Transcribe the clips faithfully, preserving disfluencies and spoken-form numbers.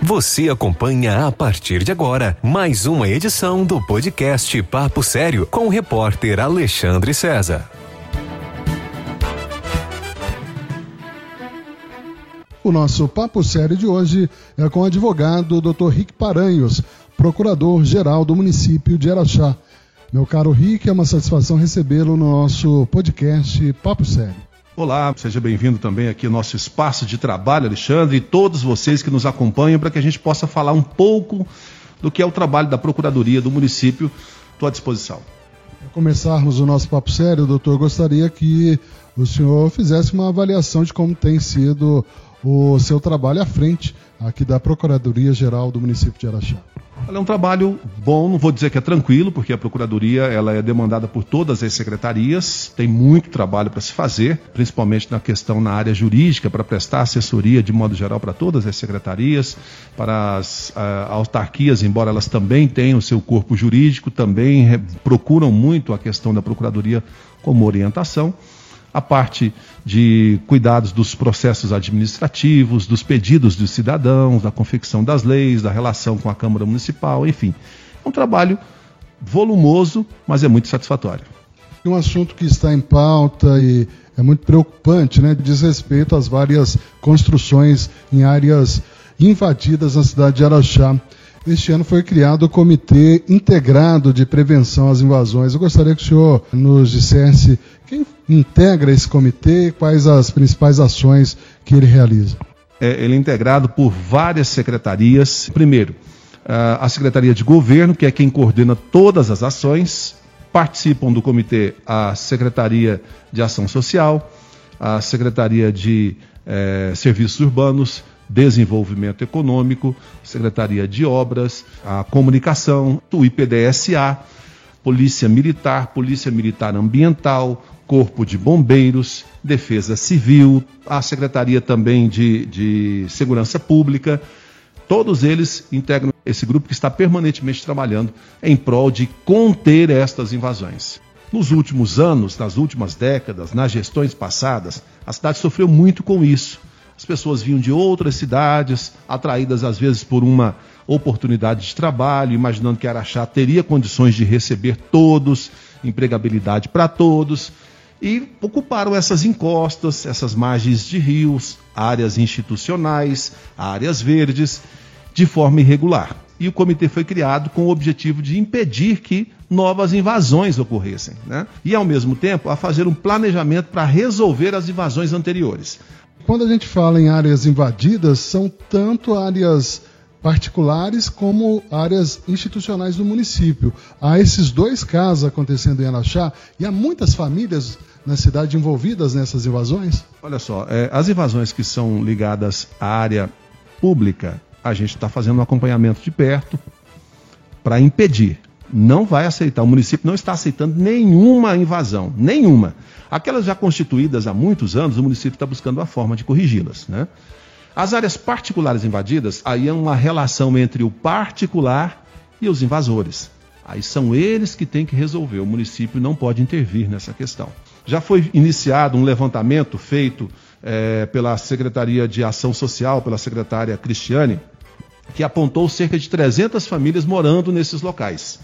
Você acompanha a partir de agora mais uma edição do podcast Papo Sério com o repórter Alexandre César. O nosso Papo Sério de hoje é com o advogado doutor Rick Paranhos, procurador-geral do município de Araxá. Meu caro Rick, é uma satisfação recebê-lo no nosso podcast Papo Sério. Olá, seja bem-vindo também aqui ao nosso espaço de trabalho, Alexandre, e todos vocês que nos acompanham para que a gente possa falar um pouco do que é o trabalho da Procuradoria do município. Estou à disposição. Para começarmos o nosso Papo Sério, doutor, gostaria que o senhor fizesse uma avaliação de como tem sido o seu trabalho à frente aqui da Procuradoria-Geral do município de Araxá. É um trabalho bom, não vou dizer que é tranquilo, porque a Procuradoria ela é demandada por todas as secretarias, tem muito trabalho para se fazer, principalmente na questão na área jurídica, para prestar assessoria de modo geral para todas as secretarias, para as uh, autarquias, embora elas também tenham o seu corpo jurídico, também re- procuram muito a questão da Procuradoria como orientação. A parte de cuidados dos processos administrativos, dos pedidos dos cidadãos, da confecção das leis, da relação com a Câmara Municipal, enfim. É um trabalho volumoso, mas é muito satisfatório. Um assunto que está em pauta e é muito preocupante, né? Diz respeito às várias construções em áreas invadidas na cidade de Araxá. Este ano foi criado o Comitê Integrado de Prevenção às Invasões. Eu gostaria que o senhor nos dissesse quem integra esse comitê, quais as principais ações que ele realiza. É, ele é integrado por várias secretarias. Primeiro, a Secretaria de Governo, que é quem coordena todas as ações. Participam do comitê a Secretaria de Ação Social, a Secretaria de eh, Serviços Urbanos, Desenvolvimento Econômico, Secretaria de Obras, a Comunicação, o I P D S A, Polícia Militar, Polícia Militar Ambiental, Corpo de Bombeiros, Defesa Civil, a Secretaria também de, de Segurança Pública. Todos eles integram esse grupo que está permanentemente trabalhando em prol de conter estas invasões. Nos últimos anos, nas últimas décadas, nas gestões passadas, a cidade sofreu muito com isso. As pessoas vinham de outras cidades, atraídas às vezes por uma oportunidade de trabalho, imaginando que Araxá teria condições de receber todos, empregabilidade para todos, e ocuparam essas encostas, essas margens de rios, áreas institucionais, áreas verdes, de forma irregular. E o comitê foi criado com o objetivo de impedir que novas invasões ocorressem, né? E, ao mesmo tempo, a fazer um planejamento para resolver as invasões anteriores. Quando a gente fala em áreas invadidas, são tanto áreas particulares como áreas institucionais do município. Há esses dois casos acontecendo em Araxá e há muitas famílias na cidade envolvidas nessas invasões? Olha só, é, as invasões que são ligadas à área pública, a gente está fazendo um acompanhamento de perto para impedir. Não vai aceitar, o município não está aceitando nenhuma invasão, nenhuma. Aquelas já constituídas há muitos anos, o município está buscando a forma de corrigi-las, né? As áreas particulares invadidas, aí é uma relação entre o particular e os invasores. Aí são eles que têm que resolver, o município não pode intervir nessa questão. Já foi iniciado um levantamento feito é, pela Secretaria de Ação Social, pela secretária Cristiane, que apontou cerca de trezentas famílias morando nesses locais.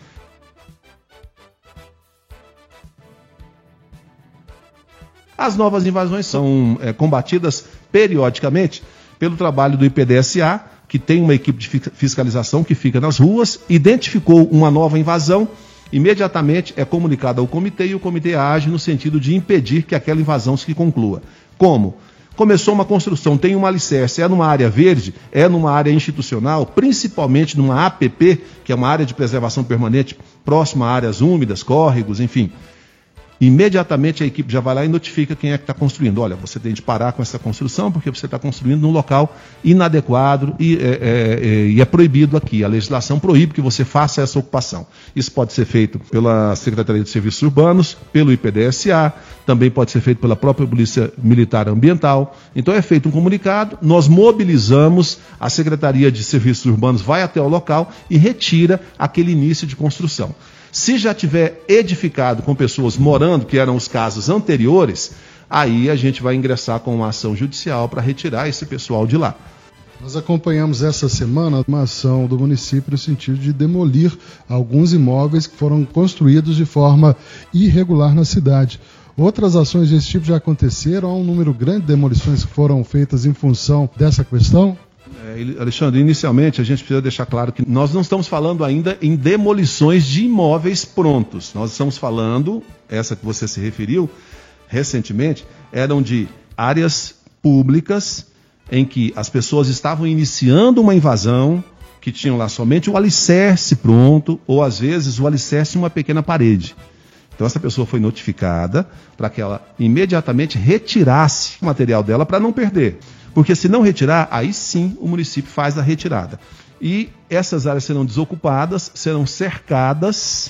As novas invasões são é, combatidas periodicamente pelo trabalho do I P D S A, que tem uma equipe de fiscalização que fica nas ruas, identificou uma nova invasão, imediatamente é comunicado ao comitê e o comitê age no sentido de impedir que aquela invasão se conclua. Como? Começou uma construção, tem um alicerce, é numa área verde, é numa área institucional, principalmente numa A P P, que é uma área de preservação permanente, próxima a áreas úmidas, córregos, enfim. Imediatamente a equipe já vai lá e notifica quem é que está construindo. Olha, você tem de parar com essa construção porque você está construindo num local inadequado e é, é, e é proibido aqui. A legislação proíbe que você faça essa ocupação. Isso pode ser feito pela Secretaria de Serviços Urbanos, pelo I P D S A, também pode ser feito pela própria Polícia Militar Ambiental. Então é feito um comunicado, nós mobilizamos, a Secretaria de Serviços Urbanos vai até o local e retira aquele início de construção. Se já tiver edificado com pessoas morando, que eram os casos anteriores, aí a gente vai ingressar com uma ação judicial para retirar esse pessoal de lá. Nós acompanhamos essa semana uma ação do município no sentido de demolir alguns imóveis que foram construídos de forma irregular na cidade. Outras ações desse tipo já aconteceram? Há um número grande de demolições que foram feitas em função dessa questão? É, Alexandre, inicialmente a gente precisa deixar claro que nós não estamos falando ainda em demolições de imóveis prontos. Nós estamos falando, essa que você se referiu recentemente, eram de áreas públicas em que as pessoas estavam iniciando uma invasão, que tinham lá somente o alicerce pronto, ou às vezes o alicerce em uma pequena parede. Então essa pessoa foi notificada para que ela imediatamente retirasse o material dela para não perder. Porque se não retirar, aí sim o município faz a retirada. E essas áreas serão desocupadas, serão cercadas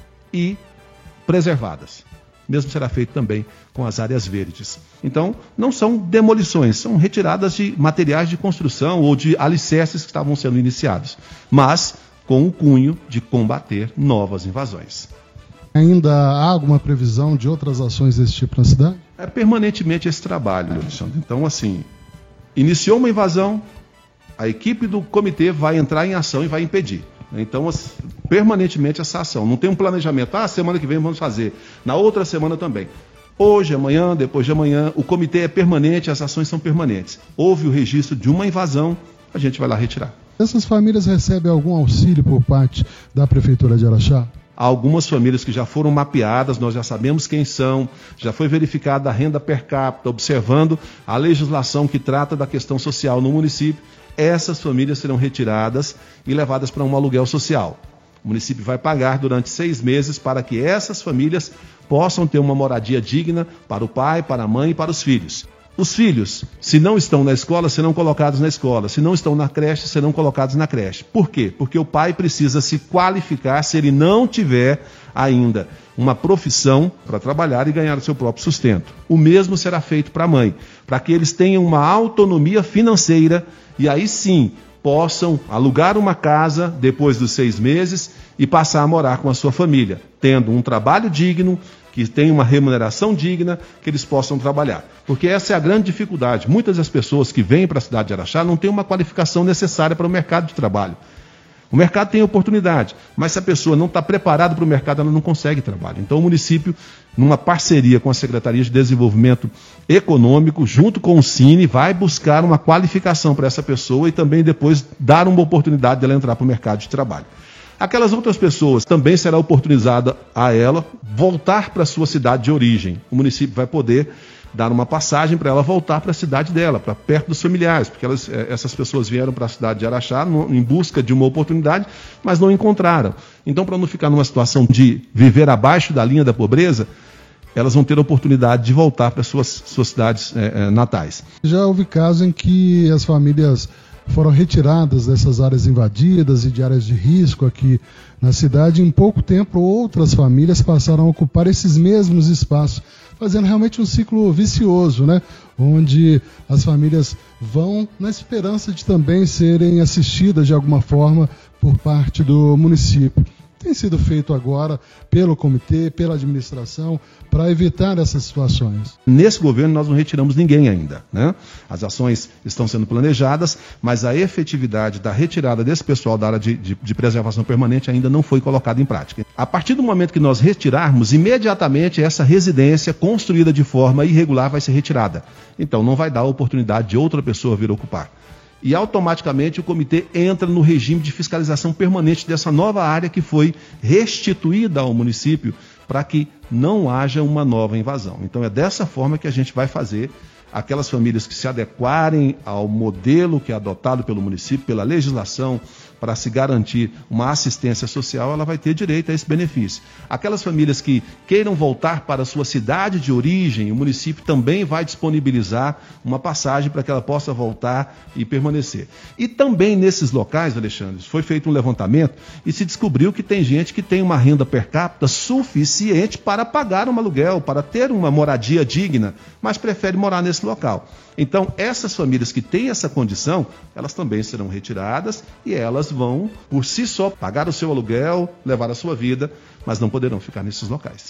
e preservadas. Mesmo será feito também com as áreas verdes. Então, não são demolições, são retiradas de materiais de construção ou de alicerces que estavam sendo iniciados, mas com o cunho de combater novas invasões. Ainda há alguma previsão de outras ações desse tipo na cidade? É permanentemente esse trabalho, Alexandre. Então, assim, iniciou uma invasão, a equipe do comitê vai entrar em ação e vai impedir. Então, permanentemente essa ação. Não tem um planejamento. Ah, semana que vem vamos fazer. Na outra semana também. Hoje, amanhã, depois de amanhã, o comitê é permanente, as ações são permanentes. Houve o registro de uma invasão, a gente vai lá retirar. Essas famílias recebem algum auxílio por parte da Prefeitura de Araxá? Há algumas famílias que já foram mapeadas, nós já sabemos quem são, já foi verificada a renda per capita, observando a legislação que trata da questão social no município. Essas famílias serão retiradas e levadas para um aluguel social. O município vai pagar durante seis meses para que essas famílias possam ter uma moradia digna para o pai, para a mãe e para os filhos. Os filhos, se não estão na escola, serão colocados na escola. Se não estão na creche, serão colocados na creche. Por quê? Porque o pai precisa se qualificar se ele não tiver ainda uma profissão para trabalhar e ganhar o seu próprio sustento. O mesmo será feito para a mãe, para que eles tenham uma autonomia financeira e aí sim possam alugar uma casa depois dos seis meses e passar a morar com a sua família, tendo um trabalho digno, que tenha uma remuneração digna, que eles possam trabalhar. Porque essa é a grande dificuldade. Muitas das pessoas que vêm para a cidade de Araxá não têm uma qualificação necessária para o mercado de trabalho. O mercado tem oportunidade, mas se a pessoa não está preparada para o mercado, ela não consegue trabalho. Então o município, numa parceria com a Secretaria de Desenvolvimento Econômico, junto com o Cine, vai buscar uma qualificação para essa pessoa e também depois dar uma oportunidade dela entrar para o mercado de trabalho. Aquelas outras pessoas também será oportunizada a ela voltar para a sua cidade de origem. O município vai poder dar uma passagem para ela voltar para a cidade dela, para perto dos familiares, porque elas, essas pessoas vieram para a cidade de Araxá no, em busca de uma oportunidade, mas não encontraram. Então, para não ficar numa situação de viver abaixo da linha da pobreza, elas vão ter a oportunidade de voltar para suas, suas cidades é, é, natais. Já houve casos em que as famílias foram retiradas dessas áreas invadidas e de áreas de risco aqui na cidade. Em pouco tempo, outras famílias passaram a ocupar esses mesmos espaços, fazendo realmente um ciclo vicioso, né? Onde as famílias vão na esperança de também serem assistidas de alguma forma por parte do município. Tem sido feito agora pelo comitê, pela administração, para evitar essas situações. Nesse governo nós não retiramos ninguém ainda, né? As ações estão sendo planejadas, mas a efetividade da retirada desse pessoal da área de, de, de preservação permanente ainda não foi colocada em prática. A partir do momento que nós retirarmos, imediatamente essa residência construída de forma irregular vai ser retirada. Então não vai dar a oportunidade de outra pessoa vir ocupar. E automaticamente o comitê entra no regime de fiscalização permanente dessa nova área que foi restituída ao município para que não haja uma nova invasão. Então é dessa forma que a gente vai fazer. Aquelas famílias que se adequarem ao modelo que é adotado pelo município, pela legislação, para se garantir uma assistência social, ela vai ter direito a esse benefício. Aquelas famílias que queiram voltar para a sua cidade de origem, o município também vai disponibilizar uma passagem para que ela possa voltar e permanecer. E também nesses locais, Alexandre, foi feito um levantamento e se descobriu que tem gente que tem uma renda per capita suficiente para pagar um aluguel, para ter uma moradia digna, mas prefere morar nesse local. Então, essas famílias que têm essa condição, elas também serão retiradas e elas vão, por si só, pagar o seu aluguel, levar a sua vida, mas não poderão ficar nesses locais.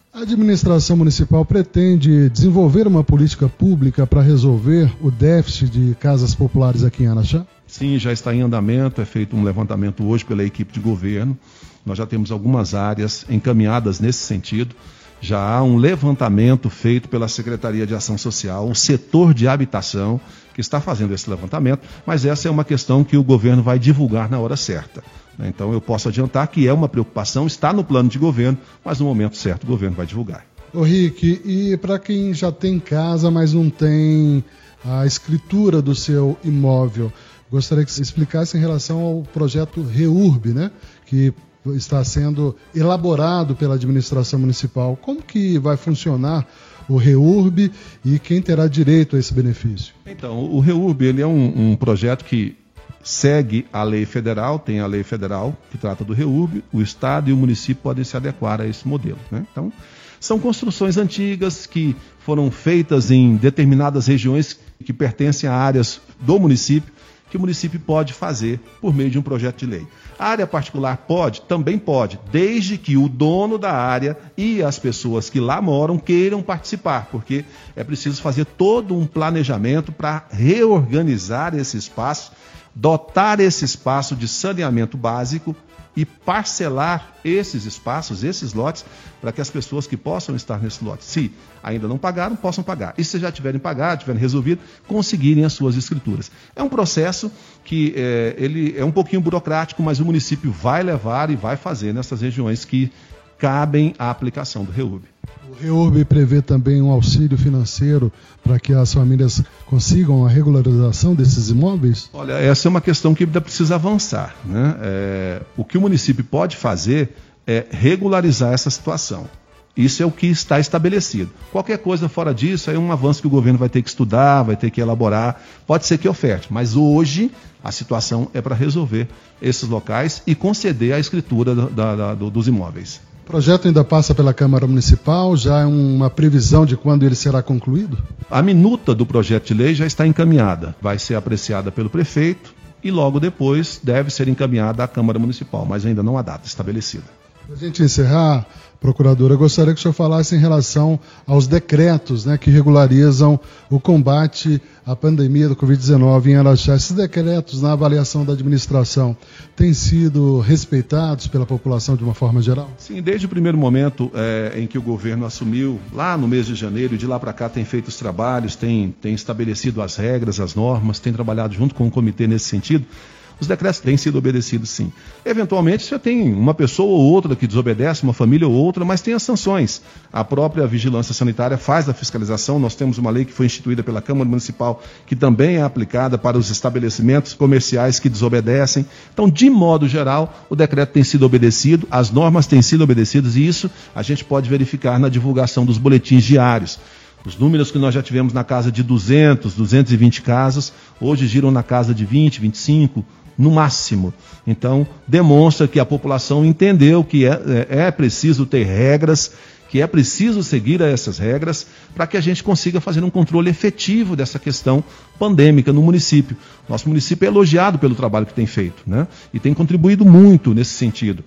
A administração municipal pretende desenvolver uma política pública para resolver o déficit de casas populares aqui em Araxá? Sim, já está em andamento, é feito um levantamento hoje pela equipe de governo. Nós já temos algumas áreas encaminhadas nesse sentido. Já há um levantamento feito pela Secretaria de Ação Social, o setor de habitação, que está fazendo esse levantamento, mas essa é uma questão que o governo vai divulgar na hora certa. Então eu posso adiantar que é uma preocupação, está no plano de governo, mas no momento certo o governo vai divulgar. Ô Rick, e para quem já tem casa, mas não tem a escritura do seu imóvel, gostaria que você explicasse em relação ao projeto REURB, né? Que está sendo elaborado pela administração municipal. Como que vai funcionar o REURB e quem terá direito a esse benefício? Então, o REURB ele é um, um projeto que segue a lei federal, tem a lei federal que trata do REURB, o Estado e o município podem se adequar a esse modelo, né? Então, são construções antigas que foram feitas em determinadas regiões que pertencem a áreas do município, que o município pode fazer por meio de um projeto de lei. A área particular pode? Também pode, desde que o dono da área e as pessoas que lá moram queiram participar, porque é preciso fazer todo um planejamento para reorganizar esse espaço, dotar esse espaço de saneamento básico e parcelar esses espaços, esses lotes, para que as pessoas que possam estar nesse lote, se ainda não pagaram, possam pagar. E se já tiverem pagado, tiverem resolvido, conseguirem as suas escrituras. É um processo que é, ele é um pouquinho burocrático, mas o município vai levar e vai fazer nessas regiões que cabem à aplicação do REURB. O REURB prevê também um auxílio financeiro para que as famílias consigam a regularização desses imóveis? Olha, essa é uma questão que ainda precisa avançar, né? É, o que o município pode fazer é regularizar essa situação. Isso é o que está estabelecido. Qualquer coisa fora disso é um avanço que o governo vai ter que estudar, vai ter que elaborar, pode ser que oferte, mas hoje a situação é para resolver esses locais e conceder a escritura da, da, do, dos imóveis. O projeto ainda passa pela Câmara Municipal, já é uma previsão de quando ele será concluído? A minuta do projeto de lei já está encaminhada, vai ser apreciada pelo prefeito e logo depois deve ser encaminhada à Câmara Municipal, mas ainda não há data estabelecida. Para a gente encerrar, procuradora, eu gostaria que o senhor falasse em relação aos decretos, né, que regularizam o combate à pandemia do covid dezenove em Araxá. Esses decretos, na avaliação da administração, têm sido respeitados pela população de uma forma geral? Sim, desde o primeiro momento é, em que o governo assumiu, lá no mês de janeiro, e de lá para cá tem feito os trabalhos, tem, tem estabelecido as regras, as normas, tem trabalhado junto com o comitê nesse sentido. Os decretos têm sido obedecidos, sim. Eventualmente, já tem uma pessoa ou outra que desobedece, uma família ou outra, mas tem as sanções. A própria vigilância sanitária faz a fiscalização. Nós temos uma lei que foi instituída pela Câmara Municipal, que também é aplicada para os estabelecimentos comerciais que desobedecem. Então, de modo geral, o decreto tem sido obedecido, as normas têm sido obedecidas, e isso a gente pode verificar na divulgação dos boletins diários. Os números que nós já tivemos na casa de duzentos, duzentos e vinte casos, hoje giram na casa de vinte, vinte e cinco, no máximo. Então, demonstra que a população entendeu que é, é, é preciso ter regras, que é preciso seguir essas regras para que a gente consiga fazer um controle efetivo dessa questão pandêmica no município. Nosso município é elogiado pelo trabalho que tem feito, né? E tem contribuído muito nesse sentido.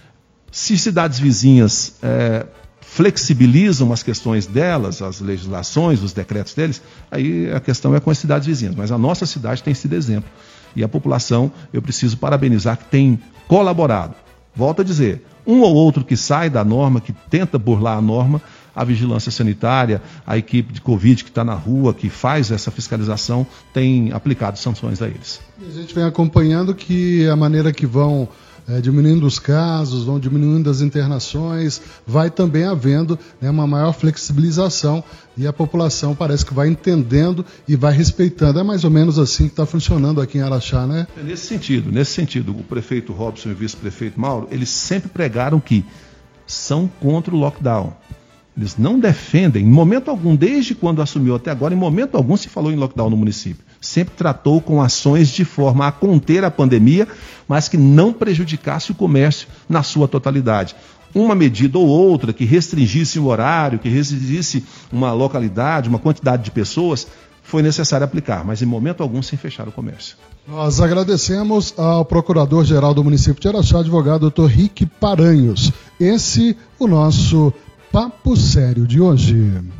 Se cidades vizinhas é, flexibilizam as questões delas, as legislações, os decretos deles, aí a questão é com as cidades vizinhas. Mas a nossa cidade tem sido exemplo. E a população, eu preciso parabenizar, que tem colaborado. Volto a dizer, um ou outro que sai da norma, que tenta burlar a norma, a vigilância sanitária, a equipe de Covid que está na rua, que faz essa fiscalização, tem aplicado sanções a eles. E a gente vem acompanhando que a maneira que vão é, diminuindo os casos, vão diminuindo as internações, vai também havendo, né, uma maior flexibilização e a população parece que vai entendendo e vai respeitando. É mais ou menos assim que está funcionando aqui em Araxá, né? É nesse sentido, nesse sentido, o prefeito Robson e o vice-prefeito Mauro, eles sempre pregaram que são contra o lockdown. Eles não defendem, em momento algum, desde quando assumiu até agora, em momento algum se falou em lockdown no município. Sempre tratou com ações de forma a conter a pandemia, mas que não prejudicasse o comércio na sua totalidade. Uma medida ou outra que restringisse o horário, que restringisse uma localidade, uma quantidade de pessoas, foi necessário aplicar, mas em momento algum sem fechar o comércio. Nós agradecemos ao Procurador-Geral do município de Araxá, advogado doutor Rick Paranhos. Esse o nosso Papo Sério de hoje.